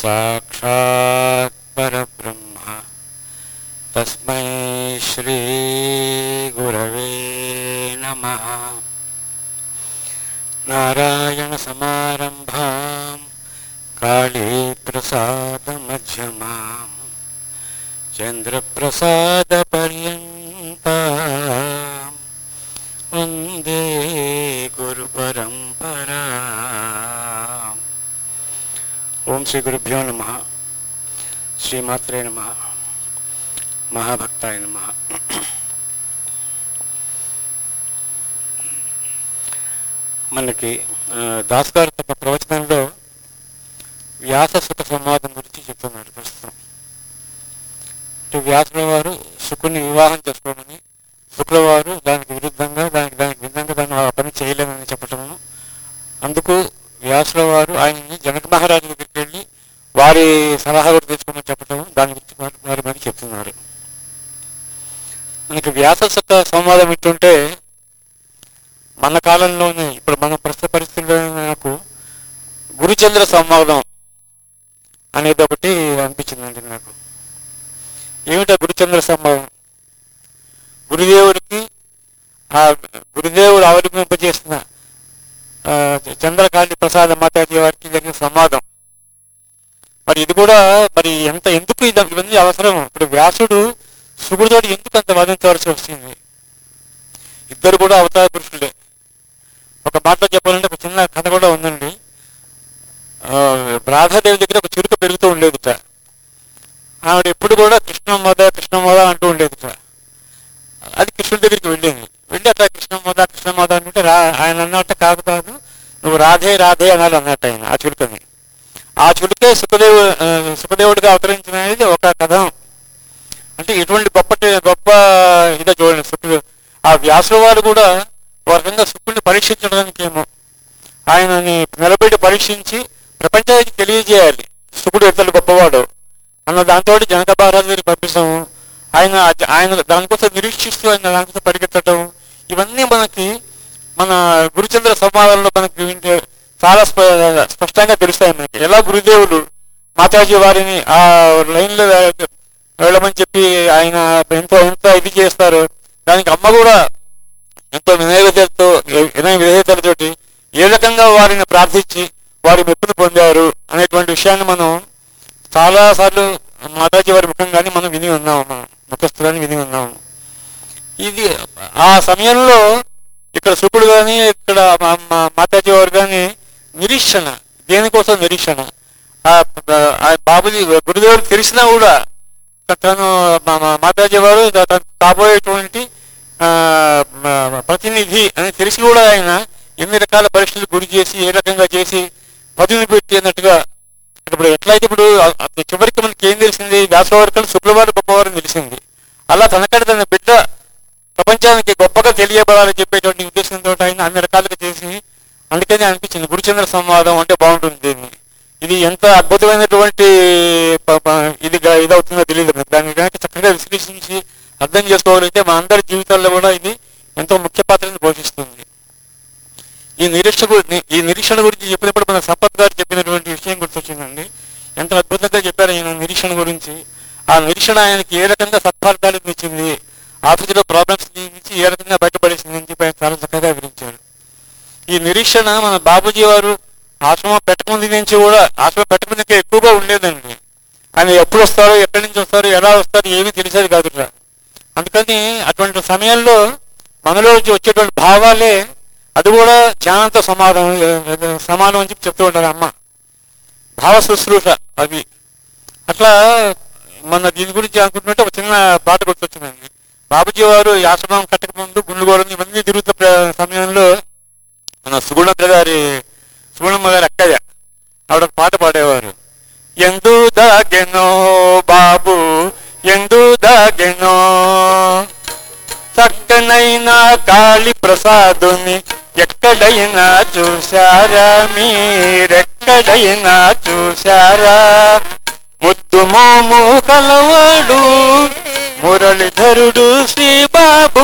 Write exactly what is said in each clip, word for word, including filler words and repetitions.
साक्षात् परब्रह्म तस्मै श्री गुरवे नमः। नारायण समारंभां काली प्रसाद मध्यमां चंद्र प्रसाद पर्यन्तां वंदे गुरु परंपरा। ओम श्री गुरुभ्यो नमः। श्रीमात्रे नमः। महाभक्ताय नमः। మనకి దాస్ గారు తమ ప్రవచనంలో వ్యాస సుఖ సంవాదం గురించి చెప్తున్నారు. ప్రస్తుతం వ్యాసుల వారు శుకుని వివాహం చేసుకోమని, శుక్ల వారు దానికి విరుద్ధంగా దానికి దానికి భిన్నంగా దాన్ని ఆ పని చేయలేమని చెప్పటము, అందుకు వ్యాసుల వారు ఆయన్ని జనక మహారాజు దగ్గరికి వెళ్ళి వారి సలహా కూడా తీసుకోమని చెప్పటం, దాని గురించి వారి మరి చెప్తున్నారు. మనకి వ్యాస సుఖ సంవాదం ఇస్తుంటే మన కాలంలోనే ఇప్పుడు మన ప్రస్తుత పరిస్థితుల్లో నాకు గురుచంద్ర సంవాదం అనేది ఒకటి అనిపించిందండి నాకు. ఏమిటా గురుచంద్ర సంవాదం? గురుదేవుడికి ఆ గురుదేవుడు ఆవిర్భవింపజేసిన చంద్రకాళి ప్రసాద మాతాజీ వారికి జరిగిన సంవాదం. మరి ఇది కూడా మరి ఎంత ఎందుకు ఇది ఇవన్నీ అవసరం? ఇప్పుడు వ్యాసుడు శుకుడితో ఎందుకు అంత వాదించవలసి వస్తుంది? ఇద్దరు కూడా అవతార పురుషులే. ఒక మాటలో చెప్పాలంటే ఒక చిన్న కథ కూడా ఉందండి. రాధాదేవి దగ్గర ఒక చిరుక పెరుగుతూ ఉండేదిట. ఆవిడ ఎప్పుడు కూడా కృష్ణమోద కృష్ణమోద అంటూ ఉండేదిట. అది కృష్ణుడి దగ్గరికి వెళ్ళింది. వెళ్ళి అట్లా కృష్ణమోద కృష్ణమోద అంటే రా ఆయన అన్నట్టు కాదు కాదు నువ్వు రాధే రాధే అనాలి అన్నట్టు ఆయన ఆ చిలుకని. ఆ చిలుకే సుఖదేవు సుఖదేవుడిగా అవతరించిన అనేది ఒక కథ. అంటే ఇటువంటి గొప్ప గొప్ప ఇదే చూడండి. శుకుడు ఆ వ్యాసుల వారు కూడా ఒక రకంగా శుకుడిని పరీక్షించడానికి ఏమో ఆయనని నిలబెట్టి పరీక్షించి ప్రపంచానికి తెలియజేయాలి శుకుడు ఎంతలు గొప్పవాడు అన్న దాంతో జనక మహారాజు గారికి పంపిస్తాము. ఆయన ఆయన దానికోసం నిరీక్షిస్తూ ఆయన దానికోసం పరిగెత్తడం, ఇవన్నీ మనకి మన గురుచంద్ర సంవాదంలో మనకి చాలా స్పష్టంగా తెలుస్తాయి మనకి. ఎలా గురుదేవులు మాతాజీ వారిని ఆ లైన్లో వెళ్ళమని చెప్పి ఆయన ఎంతో ఎంత ఇది చేస్తారు, దానికి అమ్మ కూడా ఎంతో వినయవిధేయతతో వినయ విధేయతలతోటి ఏ రకంగా వారిని ప్రార్థించి వారి మెప్పును పొందారు అనేటువంటి విషయాన్ని మనం చాలాసార్లు మాతాజీ వారి ముఖంగానే మనం విని ఉన్నాము, మనం ముఖస్థులని విని ఉన్నాము. ఇది ఆ సమయంలో ఇక్కడ శుకుడు కానీ ఇక్కడ మాతాజీ వారు కానీ నిరీక్షణ, దేనికోసం నిరీక్షణ? ఆ బాబుజీ గురుదేవుడు తెలిసినా కూడా తను మాతాజీ వారు తను కాబోయేటువంటి ప్రతినిధి అని తెలిసి కూడా ఆయన ఎన్ని రకాల పరీక్షలు గురి చేసి ఏ రకంగా చేసి పదును పెట్టి అన్నట్టుగా. ఇప్పుడు ఎట్లయితే ఇప్పుడు చివరికి మనకి ఏం తెలిసింది? వ్యాసవారు శుక్రవారు గొప్పవారు తెలిసింది. అలా తనకంటే తన బిడ్డ ప్రపంచానికి గొప్పగా తెలియబడాలని చెప్పేటువంటి ఉద్దేశంతో ఆయన అన్ని రకాలుగా చేసి, అందుకని అనిపించింది గురుచంద్ర సంవాదం అంటే బాగుంటుంది. దీన్ని ఇది ఎంత అద్భుతమైనటువంటి ఇది ఇదవుతుందో తెలియదు. దాన్ని కనుక చక్కగా విశ్లేషించి అర్థం చేసుకోగలిగితే మా అందరి జీవితాల్లో కూడా ఇది ఎంతో ముఖ్య పాత్రను పోషిస్తుంది. ఈ నిరీక్ష ఈ నిరీక్షణ గురించి చెప్పినప్పుడు మన సంపత్ గారు చెప్పినటువంటి విషయం గుర్తొచ్చిందండి. ఎంత అద్భుతంగా చెప్పారు ఆయన నిరీక్షణ గురించి. ఆ నిరీక్షణ ఆయనకి ఏ రకంగా సత్ఫలితాలు ఇచ్చింది, ఆఫీసులో ప్రాబ్లమ్స్ నుంచి ఏ రకంగా బయటపడేసింది అని చెప్పి ఆయన చాలా చక్కగా వివరించారు. ఈ నిరీక్షణ మన బాబూజీ వారు ఆశ్రమం పెట్టకముందు నుంచి కూడా ఆశ్రమం పెట్టకముందుకే ఎక్కువగా ఉండేదండి. ఆయన ఎప్పుడు వస్తారో, ఎక్కడి నుంచి వస్తారో, ఎలా వస్తారో ఏమీ తెలిసేది కాదు. అందుకని అటువంటి సమయంలో మనలో వచ్చేటువంటి భావాలే అది కూడా ధ్యానంతో సమాధానం సమానం అని చెప్పి చెప్తూ ఉంటారు అమ్మ. భావ శుశ్రూష అవి అట్లా. మన దీని గురించి అనుకుంటుంటే ఒక చిన్న పాట గుర్తొచ్చిందండి. బాబూజీ వారు ఈ ఆశ్రమం కట్టక ముందు గుండ్లుగోడ ఇవన్నీ తిరుగుతున్న సమయంలో మన సుగుణమ్మ గారి సుగుణమ్మ గారి అక్కయ్య ఆవిడ పాట పాడేవారు. ఎందు దాగెనో బాబు ఎందు దాగెనో చక్కనైనా కాళీ ప్రసాదుని ఎక్కడైనా చూశారా, మీరెక్కడైనా చూశారా? ముద్దు మోము కలవాడు మురళీధరుడు శ్రీ బాబు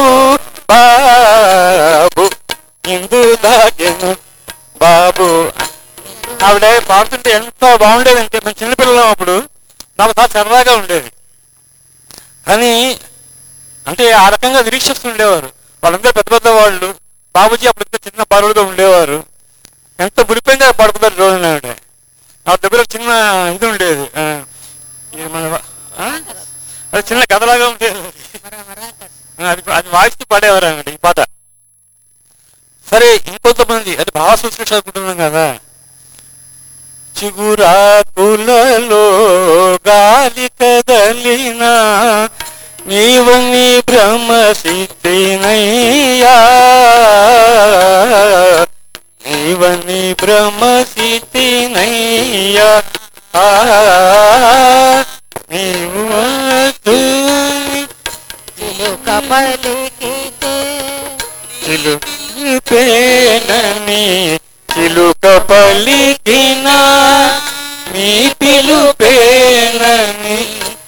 బాబు ఇందు దాగెను బాబు ఆవిడ పాడుతుంటే ఎంత బాగుండేదంటే మేము చిన్నపిల్లలం అప్పుడు నాకు చాలా సరదాగా ఉండేది. కానీ అంటే ఆ రకంగా నిరీక్షిస్తుండేవారు వాళ్ళందరూ పెద్ద పెద్ద వాళ్ళు. బాబుజీ అప్పుడు ఇంత చిన్న బాలుడుగా ఉండేవారు. ఎంత మురిపోయిందా పడుకున్నారు రోజున ఆవిడ. ఆ దగ్గర చిన్న ఇది ఉండేది, ఆ, ఇది మన ఆ? అది చిన్న కథలాగా ఉండేది. అది అది వాయిస్తూ పాడేవారు ఆవిడ ఈ పాట. సరే ఇంకొంతమంది అది భావ సంస్కృతి అనుకుంటున్నాం కదా. చిగురాకులలో గాలి కదలినా నీవని భ్రమసిద్ధినయ్యా, నీవని భ్రమసిద్ధినయ్యా, నీవు చిలుక పలికితే చిలుపేనని చిలుక పలికిన మీ పిలుపేనని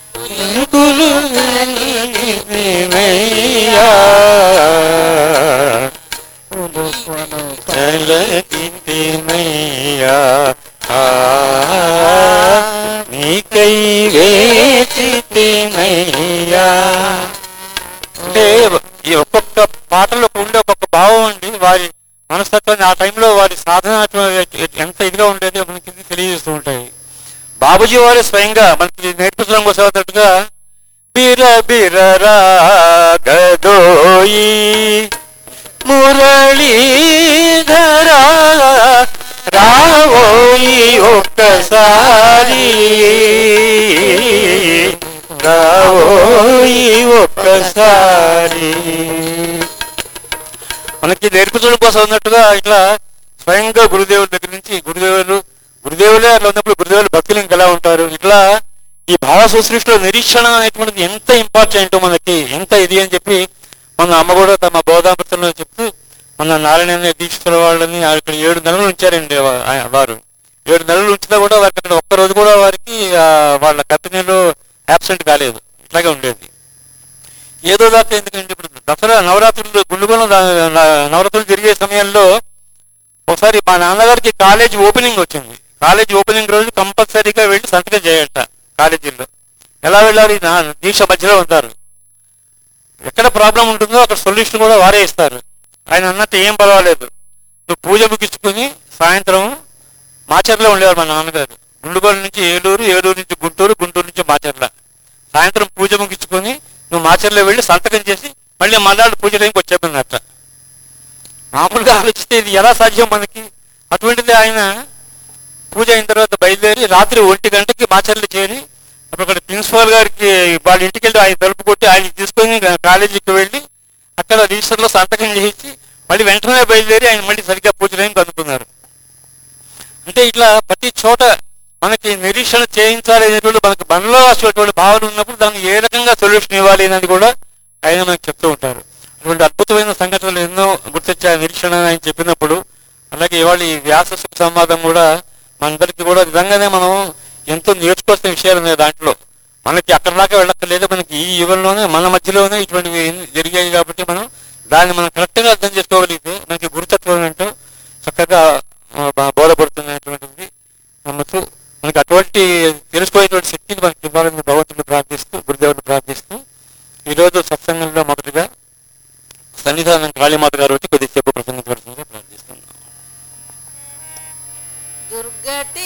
పిలుపులునయ్యా, చలకితినయ్యా, నీకై వేచితినయ్యా. అంటే ఈ ఒక్కొక్క పాటలో ఉండే ఒక్కొక్క భావం అండి వారి మనస్తత్వాన్ని, ఆ టైంలో వారి సాధన ఎంత ఇదిగా ఉండేది మనకి తెలియజేస్తూ ఉంటాయి. బాబుజీ వారు స్వయంగా మనకి నేర్పించడం కోసం అన్నట్టుగా బిర బిరరా గదోయి మురళీధరా రావోయి ఒక్కసారి, రావోయి ఒక్కసారి మనకి నేర్పించడం కోసం ఉన్నట్టుగా ఇట్లా స్వయంగా గురుదేవుల దగ్గర నుంచి గురుదేవులు గురుదేవులే అట్లా ఉన్నప్పుడు గురుదేవులు భక్తులు ఇంకెలా ఉంటారు. ఇట్లా ఈ భావ సృష్టిలో నిరీక్షణ అనేటువంటిది ఎంత ఇంపార్టెంట్ మనకి, ఎంత ఇది అని చెప్పి మన అమ్మ కూడా తమ బోధామృతంలో చెప్తూ మన నారాయణ దీక్షితుల వాళ్ళని అక్కడ ఏడు నెలలు ఉంచారండి వారు. ఏడు నెలలు ఉంచినా కూడా వారికి అక్కడ ఒక్కరోజు కూడా వారికి వాళ్ళ కంపెనీలో యాబ్సెంట్ కాలేదు. ఇట్లాగే ఉండేది. ఏదో దాకా ఎందుకంటే ఇప్పుడు దసరా నవరాత్రులు గుండుగోళం నవరాత్రులు జరిగే సమయంలో ఒకసారి మా నాన్నగారికి కాలేజ్ ఓపెనింగ్ వచ్చింది. కాలేజ్ ఓపెనింగ్ రోజు కంపల్సరీగా వెళ్ళి సంతకం చేయట కాలేజీల్లో. ఎలా వెళ్ళాలి? నా దీక్ష మధ్యలో ఉంటారు, ఎక్కడ ప్రాబ్లం ఉంటుందో అక్కడ సొల్యూషన్ కూడా వారే ఇస్తారు. ఆయన అన్నట్టు ఏం పర్వాలేదు, నువ్వు పూజ ముగించుకుని సాయంత్రం మాచర్లో ఉండేవారు మా నాన్నగారు. గుండుగోళం నుంచి ఏలూరు, ఏలూరు నుంచి గుంటూరు, గుంటూరు నుంచి మాచర్ల. సాయంత్రం పూజ ముగించుకొని నువ్వు మాచర్లో వెళ్ళి సంతకం చేసి మళ్ళీ మళ్ళీ పూజ టైంకి వచ్చేమన్నట్ట. మామూలుగా ఆలోచిస్తే ఇది ఎలా సాధ్యం మనకి? అటువంటిది ఆయన పూజ అయిన తర్వాత బయలుదేరి రాత్రి ఒంటి గంటకి మాచర్లు చేరి అప్పుడు అక్కడ ప్రిన్సిపాల్ గారికి వాళ్ళ ఇంటికి వెళ్ళి ఆయన తలుపు కొట్టి ఆయన తీసుకొని కాలేజీకి వెళ్ళి అక్కడ రిజిస్టర్లో సంతకం చేయించి మళ్ళీ వెంటనే బయలుదేరి ఆయన మళ్ళీ సరిగ్గా పూజ టైంకి అందుకున్నారు. అంటే ఇట్లా ప్రతి చోట మనకి నిరీక్షణ చేయించాలి అనేటువంటి మనకి మనలో వచ్చేటువంటి భావన ఉన్నప్పుడు దానికి ఏ రకంగా సొల్యూషన్ ఇవ్వాలి అనేది కూడా ఆయన మనకు చెప్తూ ఉంటారు. అటువంటి అద్భుతమైన సంఘటనలు ఎన్నో గుర్తొచ్చే నిరీక్షణ ఆయన చెప్పినప్పుడు. అలాగే ఇవాళ ఈ వ్యాస సంవాదం కూడా మనందరికీ కూడా నిజంగానే మనం ఎంతో నేర్చుకోవాల్సిన విషయాలు ఉన్నాయి దాంట్లో. మనకి అక్కడ దాకా వెళ్ళక్కర్లేదు, మనకి ఈ యుగంలోనే మన మధ్యలోనే ఇటువంటివి జరిగాయి కాబట్టి మనం దాన్ని మనం కరెక్ట్గా అర్థం చేసుకోగలిగితే మనకి గురుతత్వం ఏంటో చక్కగా బోధపడుతున్నటువంటిది నమ్ముతూ మనకి అటువంటి తెలుసుకోయేటువంటి శక్తిని మనకి ఇవ్వాలని భగవంతుని ప్రార్థిస్తూ గురుదేవుని ప్రార్థిస్తూ ఈరోజు సత్సంగంలో మొదటిగా సన్నిధానం కాళీమాత గారు వచ్చి కొద్దిసేపు ప్రసంగించవలసిందిగా ప్రార్థిస్తున్నాం. దుర్గటి